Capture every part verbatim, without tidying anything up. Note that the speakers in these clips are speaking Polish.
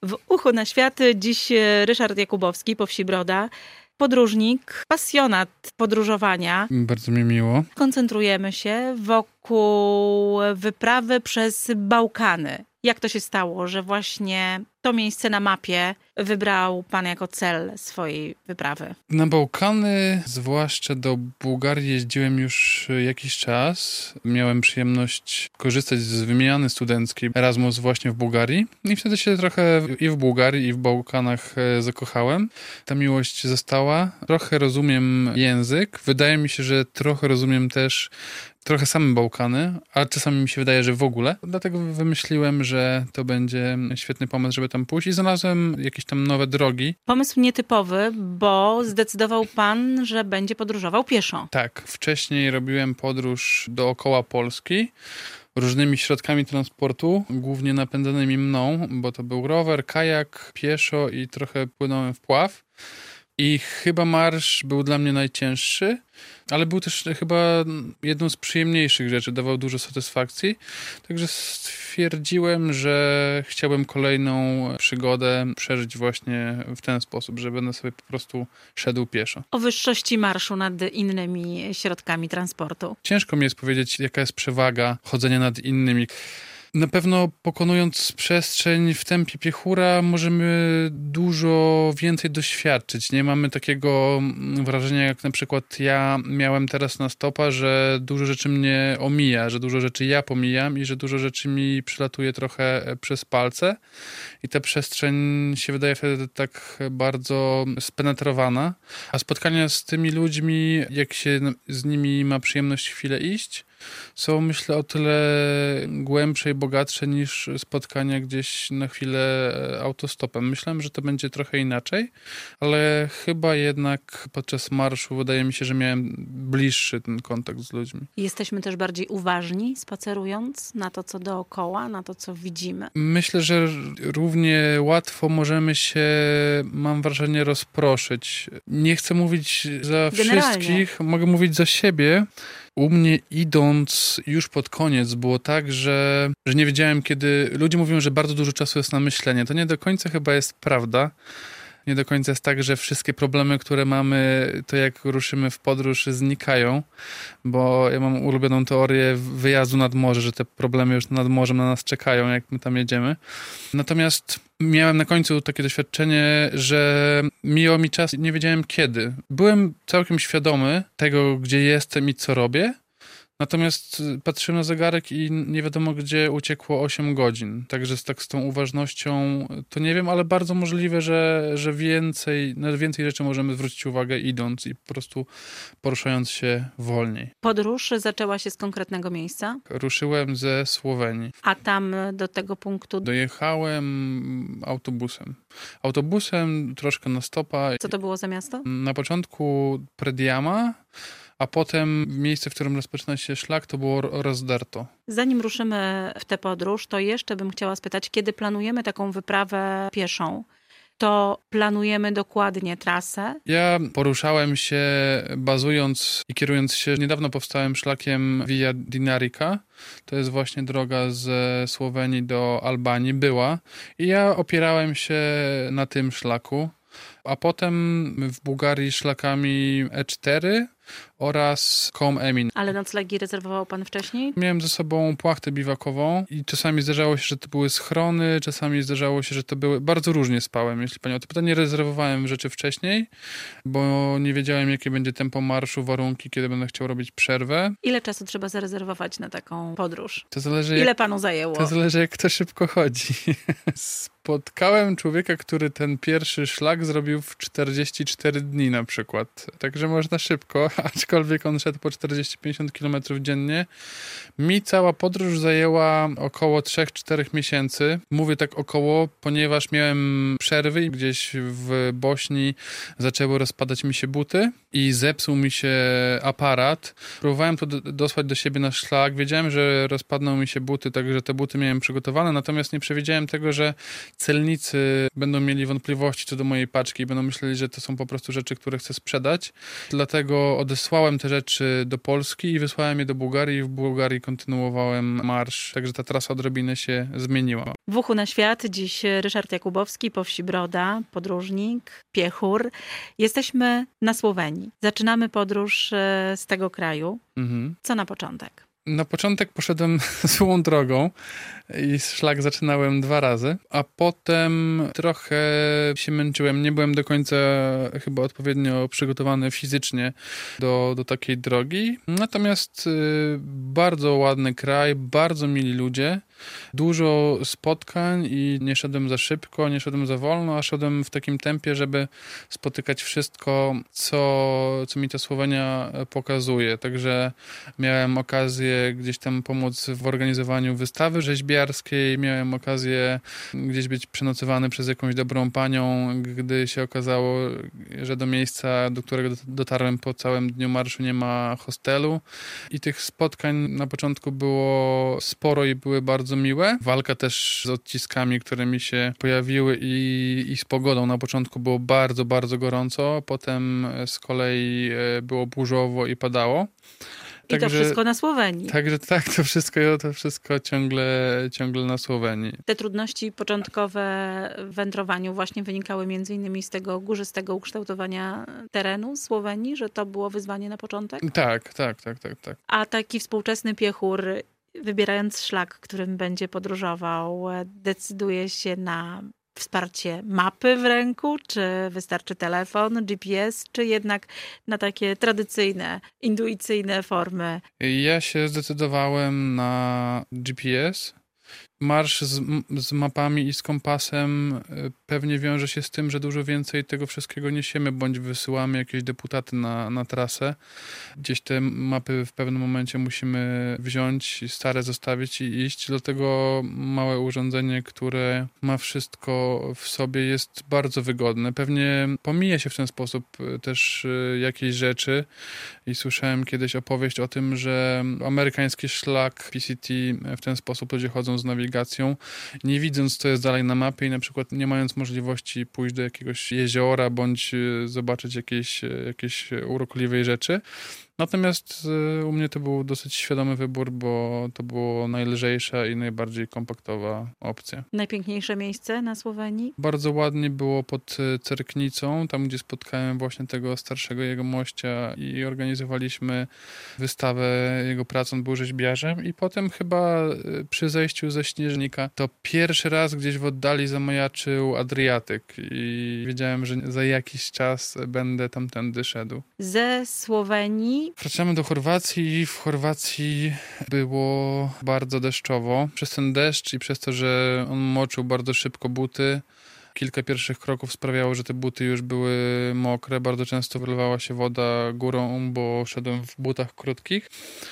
W Uchu na świat dziś Ryszard Jakubowski, po wsi Broda. Podróżnik, pasjonat podróżowania. Bardzo mi miło. Koncentrujemy się wokół wyprawy przez Bałkany. Jak to się stało, że właśnie to miejsce na mapie wybrał pan jako cel swojej wyprawy? Na Bałkany, zwłaszcza do Bułgarii, jeździłem już jakiś czas. Miałem przyjemność korzystać z wymiany studenckiej Erasmus właśnie w Bułgarii. I wtedy się trochę i w Bułgarii, i w Bałkanach zakochałem. Ta miłość została. Trochę rozumiem język. Wydaje mi się, że trochę rozumiem też trochę same Bałkany, a czasami mi się wydaje, że w ogóle. Dlatego wymyśliłem, że to będzie świetny pomysł, żeby tam pójść i znalazłem jakieś tam nowe drogi. Pomysł nietypowy, bo zdecydował pan, że będzie podróżował pieszo. Tak, wcześniej robiłem podróż dookoła Polski różnymi środkami transportu, głównie napędzanymi mną, bo to był rower, kajak, pieszo i trochę płynąłem w pław. I chyba marsz był dla mnie najcięższy, ale był też chyba jedną z przyjemniejszych rzeczy, dawał dużo satysfakcji. Także stwierdziłem, że chciałbym kolejną przygodę przeżyć właśnie w ten sposób, że będę sobie po prostu szedł pieszo. O wyższości marszu nad innymi środkami transportu. Ciężko mi jest powiedzieć, jaka jest przewaga chodzenia nad innymi. Na pewno pokonując przestrzeń w tempie piechura możemy dużo więcej doświadczyć. Nie mamy takiego wrażenia, jak na przykład ja miałem teraz na stopa, że dużo rzeczy mnie omija, że dużo rzeczy ja pomijam i że dużo rzeczy mi przylatuje trochę przez palce. I ta przestrzeń się wydaje wtedy tak bardzo spenetrowana. A spotkania z tymi ludźmi, jak się z nimi ma przyjemność chwilę iść, są, myślę, o tyle głębsze i bogatsze niż spotkania gdzieś na chwilę autostopem. Myślałem, że to będzie trochę inaczej, ale chyba jednak podczas marszu wydaje mi się, że miałem bliższy ten kontakt z ludźmi. Jesteśmy też bardziej uważni, spacerując na to, co dookoła, na to, co widzimy. Myślę, że równie łatwo możemy się, mam wrażenie, rozproszyć. Nie chcę mówić za Generalnie. wszystkich, mogę mówić za siebie. U mnie idąc już pod koniec było tak, że, że nie wiedziałem kiedy... Ludzie mówią, że bardzo dużo czasu jest na myślenie. To nie do końca chyba jest prawda. Nie do końca jest tak, że wszystkie problemy, które mamy, to jak ruszymy w podróż, znikają. Bo ja mam ulubioną teorię wyjazdu nad morze, że te problemy już nad morzem na nas czekają, jak my tam jedziemy. Natomiast miałem na końcu takie doświadczenie, że mijał mi czas i nie wiedziałem kiedy. Byłem całkiem świadomy tego, gdzie jestem i co robię. Natomiast patrzyłem na zegarek i nie wiadomo, gdzie uciekło osiem godzin. Także z, tak z tą uważnością to nie wiem, ale bardzo możliwe, że, że więcej, na więcej rzeczy możemy zwrócić uwagę idąc i po prostu poruszając się wolniej. Podróż zaczęła się z konkretnego miejsca? Ruszyłem ze Słowenii. A tam do tego punktu? Dojechałem autobusem. Autobusem troszkę na stopa. Co to było za miasto? Na początku Prediama, a potem miejsce, w którym rozpoczyna się szlak, to było Rozdarto. Zanim ruszymy w tę podróż, to jeszcze bym chciała spytać, kiedy planujemy taką wyprawę pieszą, to planujemy dokładnie trasę? Ja poruszałem się bazując i kierując się niedawno powstałym szlakiem Via Dinarica. To jest właśnie droga ze Słowenii do Albanii, była. I ja opierałem się na tym szlaku. A potem w Bułgarii szlakami E cztery oraz Kom Emin. Ale noclegi rezerwował pan wcześniej? Miałem ze sobą płachtę biwakową i czasami zdarzało się, że to były schrony, czasami zdarzało się, że to były... Bardzo różnie spałem, jeśli pani o to pyta. Nie rezerwowałem rzeczy wcześniej, bo nie wiedziałem, jakie będzie tempo marszu, warunki, kiedy będę chciał robić przerwę. Ile czasu trzeba zarezerwować na taką podróż? To zależy, Ile jak, panu zajęło? To zależy, jak to szybko chodzi. Spotkałem człowieka, który ten pierwszy szlak zrobił w czterdzieści cztery dni na przykład. Także można szybko, aczkolwiek on szedł po czterdzieści do pięćdziesięciu kilometrów dziennie. Mi cała podróż zajęła około trzy cztery miesięcy. Mówię tak około, ponieważ miałem przerwy i gdzieś w Bośni zaczęły rozpadać mi się buty i zepsuł mi się aparat. Próbowałem to dosłać do siebie na szlak. Wiedziałem, że rozpadną mi się buty, także te buty miałem przygotowane, natomiast nie przewidziałem tego, że celnicy będą mieli wątpliwości co do mojej paczki i będą myśleli, że to są po prostu rzeczy, które chcę sprzedać. Dlatego odesłałem te rzeczy do Polski i wysłałem je do Bułgarii i w Bułgarii kontynuowałem marsz, także ta trasa odrobinę się zmieniła. W Uchu na świat dziś Ryszard Jakubowski, po wsi Broda, podróżnik, piechur. Jesteśmy na Słowenii. Zaczynamy podróż z tego kraju. Mhm. Co na początek? Na początek poszedłem złą drogą i szlak zaczynałem dwa razy, a potem trochę się męczyłem. Nie byłem do końca chyba odpowiednio przygotowany fizycznie do, do takiej drogi. Natomiast y, bardzo ładny kraj, bardzo mili ludzie, dużo spotkań i nie szedłem za szybko, nie szedłem za wolno, a szedłem w takim tempie, żeby spotykać wszystko, co, co mi ta Słowenia pokazuje. Także miałem okazję gdzieś tam pomóc w organizowaniu wystawy rzeźbiarskiej, miałem okazję gdzieś być przenocowany przez jakąś dobrą panią, gdy się okazało, że do miejsca, do którego dotarłem po całym dniu marszu, nie ma hostelu. I tych spotkań na początku było sporo i były bardzo miłe. Walka też z odciskami, które mi się pojawiły i, i z pogodą. Na początku było bardzo, bardzo gorąco, potem z kolei było burzowo i padało. I także, to wszystko na Słowenii. Także tak, to wszystko, to wszystko ciągle, ciągle na Słowenii. Te trudności początkowe w wędrowaniu właśnie wynikały między innymi z tego górzystego ukształtowania terenu Słowenii, że to było wyzwanie na początek? Tak, tak, tak, tak, tak. A taki współczesny piechur, wybierając szlak, którym będzie podróżował, decyduje się na wsparcie mapy w ręku, czy wystarczy telefon, G P S, czy jednak na takie tradycyjne, intuicyjne formy? Ja się zdecydowałem na G P S. Marsz z, z mapami i z kompasem pewnie wiąże się z tym, że dużo więcej tego wszystkiego niesiemy, bądź wysyłamy jakieś deputaty na, na trasę. Gdzieś te mapy w pewnym momencie musimy wziąć, stare zostawić i iść. Dlatego małe urządzenie, które ma wszystko w sobie, jest bardzo wygodne. Pewnie pomija się w ten sposób też jakieś rzeczy i słyszałem kiedyś opowieść o tym, że amerykański szlak P C T w ten sposób ludzie chodzą z nawigacją, nie widząc, co jest dalej na mapie i na przykład nie mając możliwości pójść do jakiegoś jeziora bądź zobaczyć jakieś, jakieś urokliwej rzeczy. Natomiast u mnie to był dosyć świadomy wybór, bo to było najlżejsza i najbardziej kompaktowa opcja. Najpiękniejsze miejsce na Słowenii? Bardzo ładnie było pod Cerknicą, tam gdzie spotkałem właśnie tego starszego jegomościa i organizowaliśmy wystawę jego prac, on był rzeźbiarzem i potem chyba przy zejściu ze Śnieżnika to pierwszy raz gdzieś w oddali zamajaczył Adriatyk i wiedziałem, że za jakiś czas będę tamtędy szedł. Ze Słowenii wracamy do Chorwacji i w Chorwacji było bardzo deszczowo. Przez ten deszcz i przez to, że on moczył bardzo szybko buty, kilka pierwszych kroków sprawiało, że te buty już były mokre. Bardzo często wylewała się woda górą, bo szedłem w butach krótkich.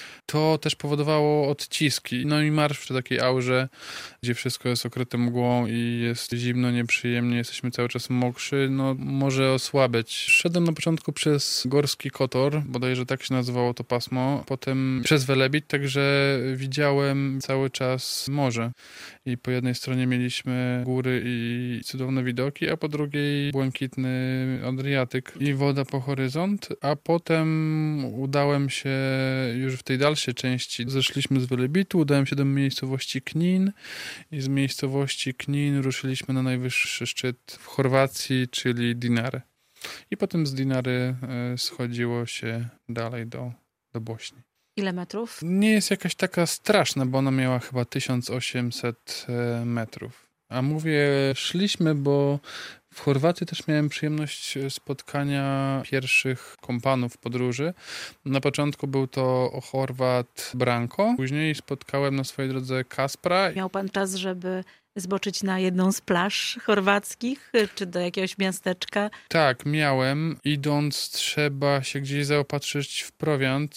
To też powodowało odciski. No i marsz przy takiej aurze, gdzie wszystko jest okryte mgłą i jest zimno, nieprzyjemnie, jesteśmy cały czas mokrzy, no może osłabiać. Szedłem na początku przez Górski Kotor, bodajże tak się nazywało to pasmo, potem przez Velebit, także widziałem cały czas morze. I po jednej stronie mieliśmy góry i cudowne widoki, a po drugiej błękitny Adriatyk i woda po horyzont, a potem udałem się już w tej dalszej części. Zeszliśmy z Velebitu, udałem się do miejscowości Knin i z miejscowości Knin ruszyliśmy na najwyższy szczyt w Chorwacji, czyli Dinare. I potem z Dinary schodziło się dalej do, do Bośni. Ile metrów? Nie jest jakaś taka straszna, bo ona miała chyba tysiąc osiemset metrów. A mówię, szliśmy, bo w Chorwacji też miałem przyjemność spotkania pierwszych kompanów podróży. Na początku był to Chorwat Branko. Później spotkałem na swojej drodze Kaspra. Miał pan czas, żeby zboczyć na jedną z plaż chorwackich, czy do jakiegoś miasteczka? Tak, miałem. Idąc trzeba się gdzieś zaopatrzyć w prowiant. Tak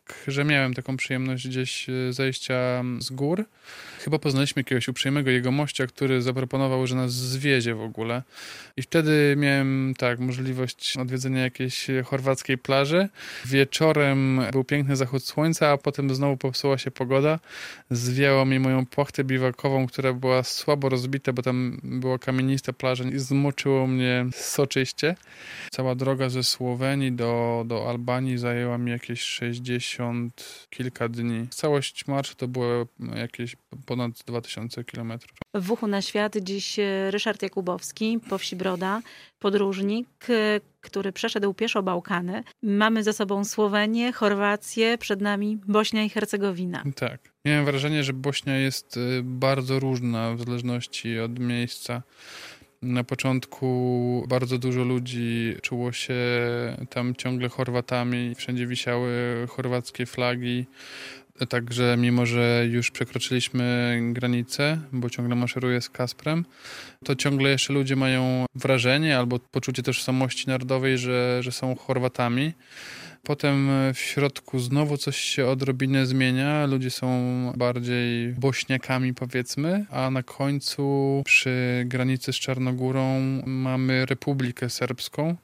że miałem taką przyjemność gdzieś zejścia z gór. Chyba poznaliśmy jakiegoś uprzejmego jegomościa, który zaproponował, że nas zwiezie w ogóle. I wtedy miałem, tak, możliwość odwiedzenia jakiejś chorwackiej plaży. Wieczorem był piękny zachód słońca, a potem znowu popsuła się pogoda. Zwiało mi moją płachtę biwakową, która była słabo rozbita, bo tam była kamienista plaża i zmoczyło mnie soczyście. Cała droga ze Słowenii do, do Albanii zajęła mi jakieś sześćdziesiąt kilka dni. Całość marszu to było jakieś ponad dwa tysiące kilometrów. W Uchu na świat dziś Ryszard Jakubowski, po wsi Broda, podróżnik, który przeszedł pieszo Bałkany. Mamy za sobą Słowenię, Chorwację, przed nami Bośnia i Hercegowina. Tak. Miałem wrażenie, że Bośnia jest bardzo różna w zależności od miejsca. Na początku bardzo dużo ludzi czuło się tam ciągle Chorwatami. Wszędzie wisiały chorwackie flagi. Także mimo, że już przekroczyliśmy granicę, bo ciągle maszeruję z Kasprem, to ciągle jeszcze ludzie mają wrażenie albo poczucie tożsamości narodowej, że, że są Chorwatami. Potem w środku znowu coś się odrobinę zmienia. Ludzie są bardziej Bośniakami, powiedzmy, a na końcu przy granicy z Czarnogórą mamy Republikę Serbską.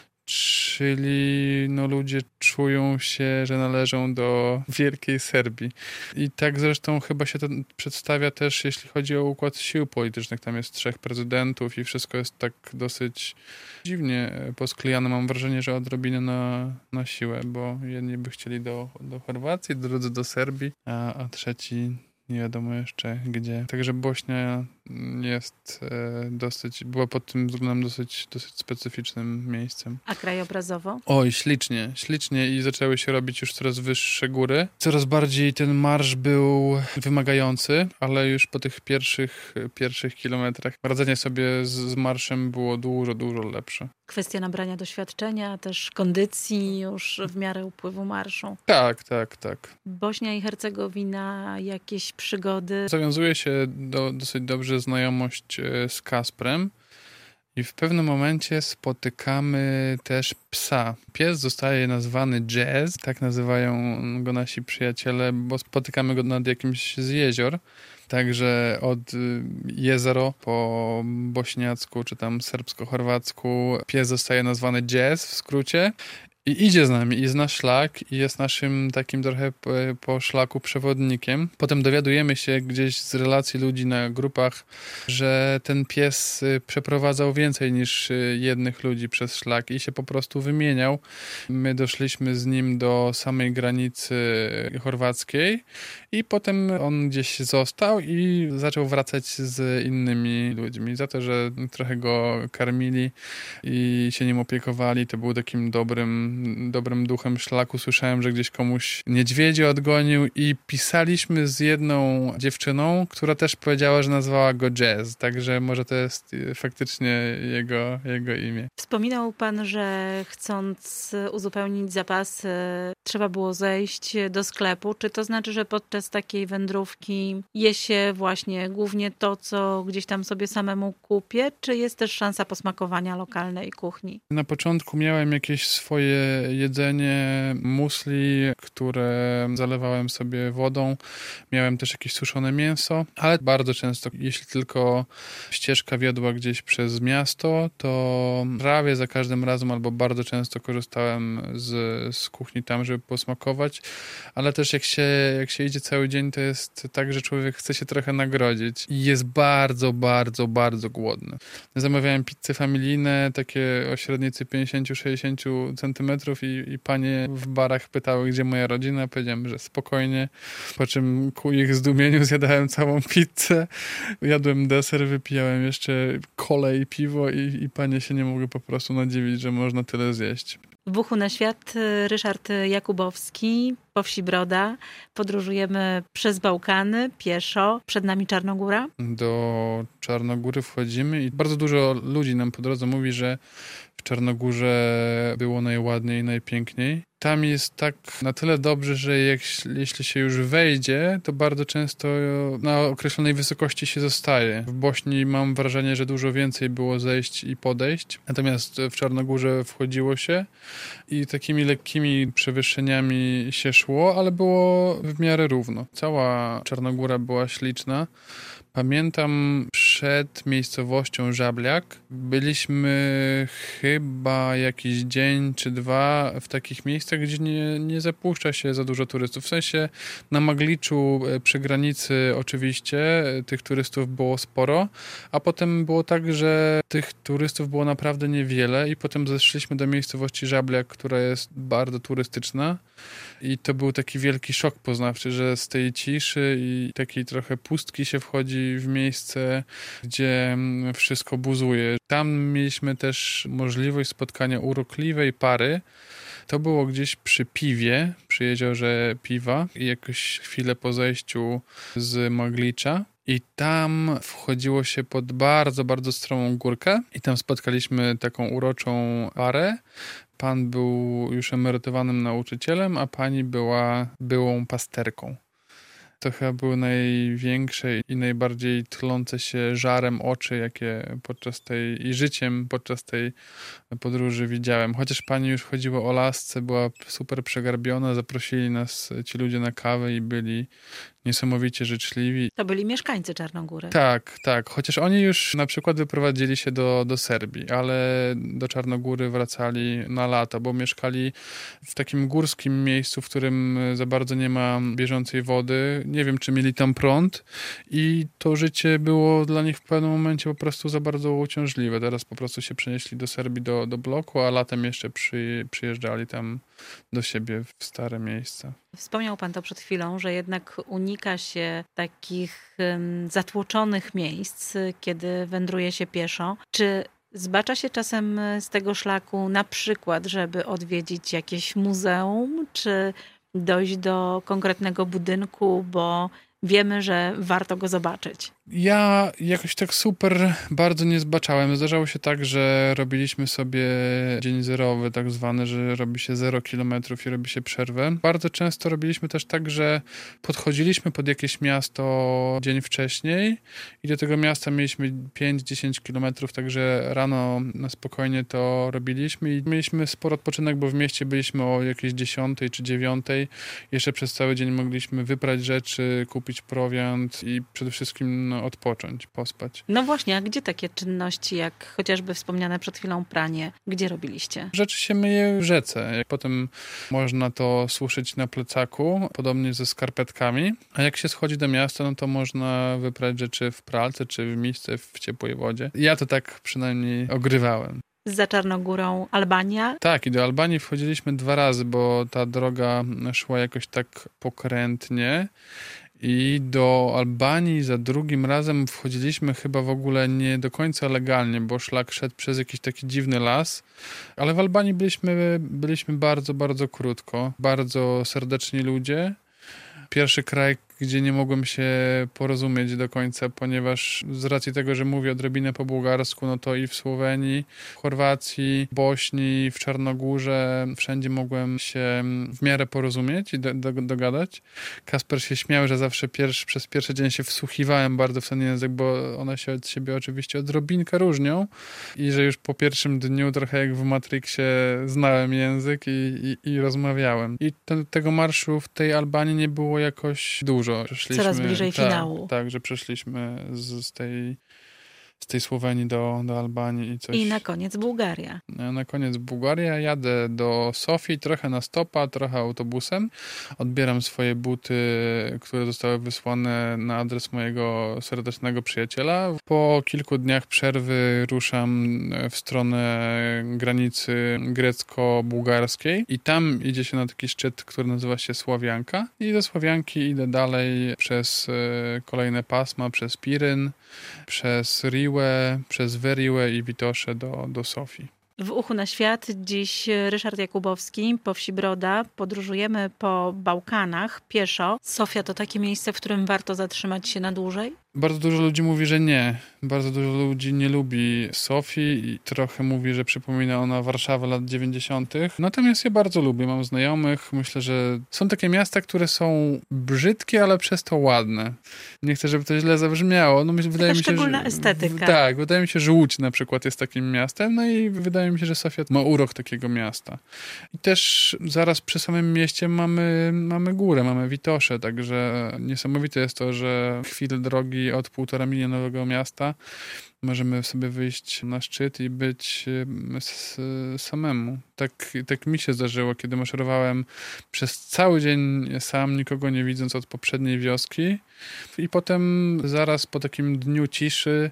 Czyli no, ludzie czują się, że należą do Wielkiej Serbii. I tak zresztą chyba się to przedstawia też, jeśli chodzi o układ sił politycznych. Tam jest trzech prezydentów i wszystko jest tak dosyć dziwnie posklejane. Mam wrażenie, że odrobinę na, na siłę, bo jedni by chcieli do, do Chorwacji, drudzy do Serbii, a, a trzeci nie wiadomo jeszcze gdzie. Także Bośnia jest e, dosyć, była pod tym względem dosyć, dosyć specyficznym miejscem. A krajobrazowo? Oj, ślicznie, ślicznie i zaczęły się robić już coraz wyższe góry. Coraz bardziej ten marsz był wymagający, ale już po tych pierwszych, pierwszych kilometrach radzenie sobie z, z marszem było dużo, dużo lepsze. Kwestia nabrania doświadczenia, też kondycji już w miarę upływu marszu. Tak, tak, tak. Bośnia i Hercegowina, jakieś przygody? Zawiązuje się do, dosyć dobrze znajomość z Kasprem i w pewnym momencie spotykamy też psa. Pies zostaje nazwany Jazz, tak nazywają go nasi przyjaciele, bo spotykamy go nad jakimś z jezior. Także od Jezero po bośniacku czy tam serbsko-chorwacku pies zostaje nazwany Jazz w skrócie. I idzie z nami, i zna szlak, i jest naszym takim trochę po, po szlaku przewodnikiem. Potem dowiadujemy się gdzieś z relacji ludzi na grupach, że ten pies przeprowadzał więcej niż jednych ludzi przez szlak i się po prostu wymieniał. My doszliśmy z nim do samej granicy chorwackiej i potem on gdzieś został i zaczął wracać z innymi ludźmi. Za to, że trochę go karmili i się nim opiekowali, to był takim dobrym dobrym duchem szlaku. Słyszałem, że gdzieś komuś niedźwiedzie odgonił i pisaliśmy z jedną dziewczyną, która też powiedziała, że nazwała go Jazz. Także może to jest faktycznie jego, jego imię. Wspominał pan, że chcąc uzupełnić zapasy, trzeba było zejść do sklepu. Czy to znaczy, że podczas takiej wędrówki je się właśnie głównie to, co gdzieś tam sobie samemu kupię, czy jest też szansa posmakowania lokalnej kuchni? Na początku miałem jakieś swoje jedzenie, musli, które zalewałem sobie wodą. Miałem też jakieś suszone mięso, ale bardzo często, jeśli tylko ścieżka wiodła gdzieś przez miasto, to prawie za każdym razem albo bardzo często korzystałem z, z kuchni tam, żeby posmakować, ale też jak się, jak się idzie cały dzień, to jest tak, że człowiek chce się trochę nagrodzić i jest bardzo, bardzo, bardzo głodny. Zamawiałem pizze familijne, takie o średnicy pięćdziesiąt do sześćdziesięciu centymetrów i, i panie w barach pytały, gdzie moja rodzina. Powiedziałem, że spokojnie, po czym ku ich zdumieniu zjadałem całą pizzę, jadłem deser, wypijałem jeszcze kolę i piwo i, i panie się nie mogły po prostu nadziwić, że można tyle zjeść. W Uchu na świat Ryszard Jakubowski, po wsi Broda. Podróżujemy przez Bałkany, pieszo. Przed nami Czarnogóra. Do Czarnogóry wchodzimy i bardzo dużo ludzi nam po drodze mówi, że w Czarnogórze było najładniej i najpiękniej. tam jest tak na tyle dobrze, że jak, jeśli się już wejdzie, to bardzo często na określonej wysokości się zostaje. W Bośni mam wrażenie, że dużo więcej było zejść i podejść, natomiast w Czarnogórze wchodziło się i takimi lekkimi przewyższeniami się szło, ale było w miarę równo. Cała Czarnogóra była śliczna. Pamiętam przed miejscowością Żabliak byliśmy chyba jakiś dzień czy dwa w takich miejscach, gdzie nie, nie zapuszcza się za dużo turystów. W sensie na Magliczu przy granicy oczywiście tych turystów było sporo, a potem było tak, że tych turystów było naprawdę niewiele i potem zeszliśmy do miejscowości Żabliak, która jest bardzo turystyczna. I to był taki wielki szok poznawczy, że z tej ciszy i takiej trochę pustki się wchodzi w miejsce, gdzie wszystko buzuje. Tam mieliśmy też możliwość spotkania urokliwej pary. To było gdzieś przy Piwie, przy jeziorze Piwa i jakoś chwilę po zejściu z Maglicza. I tam wchodziło się pod bardzo, bardzo stromą górkę i tam spotkaliśmy taką uroczą parę. Pan był już emerytowanym nauczycielem, a pani była byłą pasterką. To chyba były największe i najbardziej tlące się żarem oczy, jakie podczas tej i życiem podczas tej podróży widziałem. Chociaż pani już chodziła o lasce, była super przegarbiona, zaprosili nas ci ludzie na kawę i byli niesamowicie życzliwi. To byli mieszkańcy Czarnogóry. Tak, tak. Chociaż oni już na przykład wyprowadzili się do, do Serbii, ale do Czarnogóry wracali na lato, bo mieszkali w takim górskim miejscu, w którym za bardzo nie ma bieżącej wody. Nie wiem, czy mieli tam prąd i to życie było dla nich w pewnym momencie po prostu za bardzo uciążliwe. Teraz po prostu się przenieśli do Serbii, do, do bloku, a latem jeszcze przy, przyjeżdżali tam do siebie w stare miejsca. Wspomniał pan to przed chwilą, że jednak unika się takich um, zatłoczonych miejsc, kiedy wędruje się pieszo. Czy zbacza się czasem z tego szlaku na przykład, żeby odwiedzić jakieś muzeum, czy dojść do konkretnego budynku, bo wiemy, że warto go zobaczyć? Ja jakoś tak super bardzo nie zbaczałem. Zdarzało się tak, że robiliśmy sobie dzień zerowy, tak zwany, że robi się zero kilometrów i robi się przerwę. Bardzo często robiliśmy też tak, że podchodziliśmy pod jakieś miasto dzień wcześniej i do tego miasta mieliśmy pięć dziesięć kilometrów, także rano na spokojnie to robiliśmy i mieliśmy sporo odpoczynek, bo w mieście byliśmy o jakiejś dziesiątej czy dziewiątej. Jeszcze przez cały dzień mogliśmy wyprać rzeczy, kupić prowiant i przede wszystkim no, odpocząć, pospać. No właśnie, a gdzie takie czynności, jak chociażby wspomniane przed chwilą pranie, gdzie robiliście? Rzeczy się myje w rzece. Potem można to suszyć na plecaku, podobnie ze skarpetkami. A jak się schodzi do miasta, no to można wyprać rzeczy w pralce czy w misce w ciepłej wodzie. Ja to tak przynajmniej ogrywałem. Za Czarnogórą Albania? Tak, i do Albanii wchodziliśmy dwa razy, bo ta droga szła jakoś tak pokrętnie. I do Albanii za drugim razem wchodziliśmy chyba w ogóle nie do końca legalnie, bo szlak szedł przez jakiś taki dziwny las. Ale w Albanii byliśmy, byliśmy bardzo, bardzo krótko. Bardzo serdeczni ludzie. Pierwszy kraj, gdzie nie mogłem się porozumieć do końca, ponieważ z racji tego, że mówię odrobinę po bułgarsku, no to i w Słowenii, w Chorwacji, Bośni, w Czarnogórze, wszędzie mogłem się w miarę porozumieć i do, do, dogadać. Kasper się śmiał, że zawsze pierwszy, przez pierwszy dzień się wsłuchiwałem bardzo w ten język, bo one się od siebie oczywiście odrobinkę różnią i że już po pierwszym dniu trochę jak w Matrixie znałem język i, i, i rozmawiałem. I te, tego marszu w tej Albanii nie było jakoś dużo. Coraz bliżej tak, finału. Tak, że przeszliśmy z, z, tej, z tej Słowenii do, do Albanii i coś. I na koniec Bułgaria. Na koniec Bułgaria. Jadę do Sofii, trochę na stopa, trochę autobusem. Odbieram swoje buty, które zostały wysłane na adres mojego serdecznego przyjaciela. Po kilku dniach przerwy ruszam w stronę granicy grecko-bułgarskiej i tam idzie się na taki szczyt, który nazywa się Sławianka. I ze Sławianki idę dalej przez kolejne pasma, przez Piryn, przez Riłę, przez Weriłę i Witosze do, do Sofii. W Uchu na Świat dziś Ryszard Jakubowski, po wsi Broda. Podróżujemy po Bałkanach pieszo. Sofia to takie miejsce, w którym warto zatrzymać się na dłużej? Bardzo dużo ludzi mówi, że nie. Bardzo dużo ludzi nie lubi Sofii i trochę mówi, że przypomina ona Warszawę lat dziewięćdziesiątych. Natomiast ja bardzo lubię, mam znajomych. Myślę, że są takie miasta, które są brzydkie, ale przez to ładne. Nie chcę, żeby to źle zabrzmiało. No, wydaje mi się, szczególna że, estetyka. Tak, wydaje mi się, że Łódź na przykład jest takim miastem, no i wydaje mi się, że Sofia ma urok takiego miasta. I też zaraz przy samym mieście mamy, mamy górę, mamy Witosze, także niesamowite jest to, że chwilę drogi od półtora milionowego miasta możemy sobie wyjść na szczyt i być s- samemu. Tak, tak mi się zdarzyło, kiedy maszerowałem przez cały dzień sam, nikogo nie widząc od poprzedniej wioski. I potem zaraz po takim dniu ciszy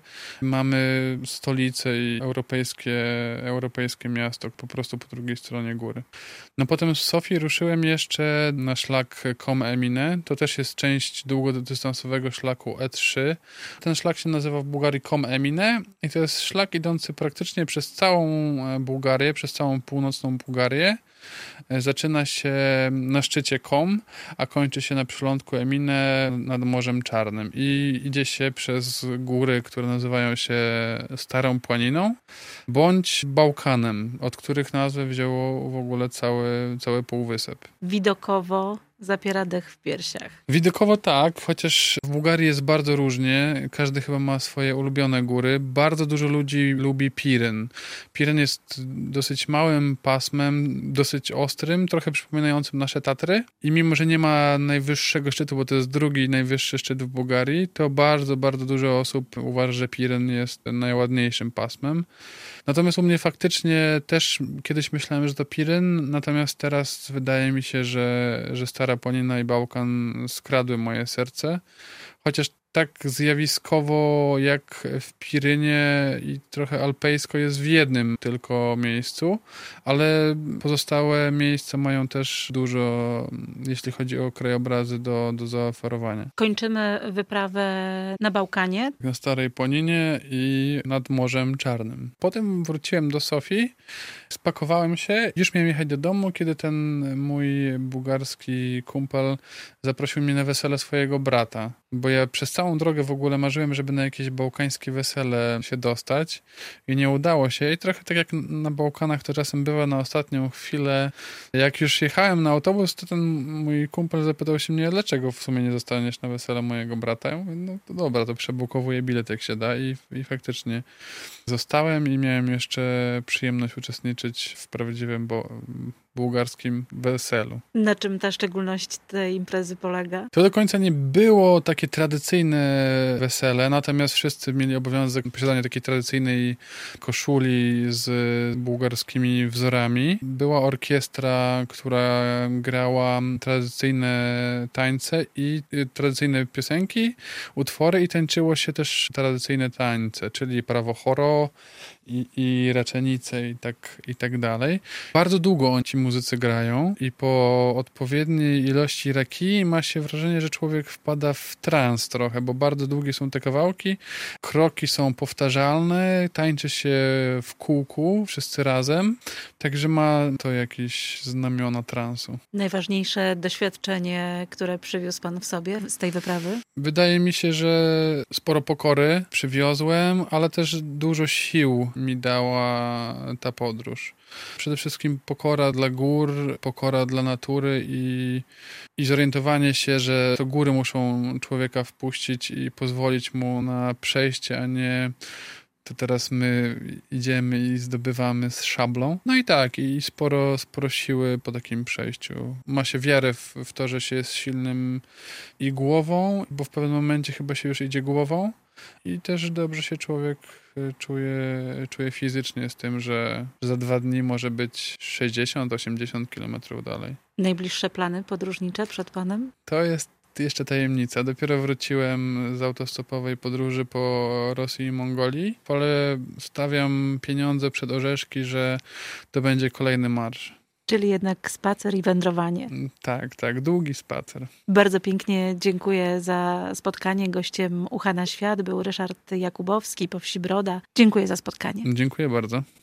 mamy stolicę i europejskie, europejskie miasto, po prostu po drugiej stronie góry. No potem z Sofii ruszyłem jeszcze na szlak Com Emine. To też jest część długodystansowego szlaku E trzy. Ten szlak się nazywa w Bułgarii Com Emine i to jest szlak idący praktycznie przez całą Bułgarię, przez całą północną Bułgarię. Zaczyna się na szczycie Kom, a kończy się na przylądku Emine nad Morzem Czarnym i idzie się przez góry, które nazywają się Starą Płaniną bądź Bałkanem, od których nazwę wzięło w ogóle cały, cały półwysep. Widokowo zapiera dech w piersiach. Widokowo tak, chociaż w Bułgarii jest bardzo różnie. Każdy chyba ma swoje ulubione góry. Bardzo dużo ludzi lubi Piryn. Piryn jest dosyć małym pasmem, dosyć ostrym, trochę przypominającym nasze Tatry. I mimo, że nie ma najwyższego szczytu, bo to jest drugi najwyższy szczyt w Bułgarii, to bardzo, bardzo dużo osób uważa, że Piryn jest najładniejszym pasmem. Natomiast u mnie faktycznie też kiedyś myślałem, że to Piryn, natomiast teraz wydaje mi się, że, że Stara Płanina i Bałkan skradły moje serce. Chociaż tak zjawiskowo jak w Pirynie i trochę alpejsko jest w jednym tylko miejscu, ale pozostałe miejsca mają też dużo, jeśli chodzi o krajobrazy, do, do zaoferowania. Kończymy wyprawę na Bałkanie. Na Starej Płaninie i nad Morzem Czarnym. Potem wróciłem do Sofii, spakowałem się, już miałem jechać do domu, kiedy ten mój bułgarski kumpel zaprosił mnie na wesele swojego brata, bo ja przez całą drogę w ogóle marzyłem, żeby na jakieś bałkańskie wesele się dostać i nie udało się. I trochę tak jak na Bałkanach to czasem bywa na ostatnią chwilę. Jak już jechałem na autobus, to ten mój kumpel zapytał się mnie, dlaczego w sumie nie zostaniesz na wesele mojego brata. Ja mówię, no to dobra, to przebukowuję bilet jak się da i, i faktycznie zostałem i miałem jeszcze przyjemność uczestniczyć w prawdziwym bo, bułgarskim weselu. Na czym ta szczególność tej imprezy polega? To do końca nie było takie tradycyjne wesele, natomiast wszyscy mieli obowiązek posiadania takiej tradycyjnej koszuli z bułgarskimi wzorami. Była orkiestra, która grała tradycyjne tańce i tradycyjne piosenki, utwory i tańczyło się też tradycyjne tańce, czyli prawochoro i, i raczenice i tak, i tak dalej. Bardzo długo ci muzycy grają i po odpowiedniej ilości raki ma się wrażenie, że człowiek wpada w trans trochę, bo bardzo długie są te kawałki, kroki są powtarzalne, tańczy się w kółku, wszyscy razem, także ma to jakieś znamiona transu. Najważniejsze doświadczenie, które przywiózł pan w sobie z tej wyprawy? Wydaje mi się, że sporo pokory przywiozłem, ale też dużo sił mi dała ta podróż. Przede wszystkim pokora dla gór, pokora dla natury i, i zorientowanie się, że to góry muszą człowieka wpuścić i pozwolić mu na przejście, a nie to teraz my idziemy i zdobywamy z szablą. No i tak, i sporo, sporo siły po takim przejściu. Ma się wiarę w, w to, że się jest silnym i głową, bo w pewnym momencie chyba się już idzie głową i też dobrze się człowiek czuje, czuje fizycznie z tym, że za dwa dni może być sześćdziesiąt osiemdziesiąt kilometrów dalej. Najbliższe plany podróżnicze przed panem? To jest jeszcze tajemnica. Dopiero wróciłem z autostopowej podróży po Rosji i Mongolii, ale stawiam pieniądze przed orzeszki, że to będzie kolejny marsz. Czyli jednak spacer i wędrowanie. Tak, tak, długi spacer. Bardzo pięknie dziękuję za spotkanie. Gościem Ucha na Świat był Ryszard Jakubowski, po wsi Broda. Dziękuję za spotkanie. Dziękuję bardzo.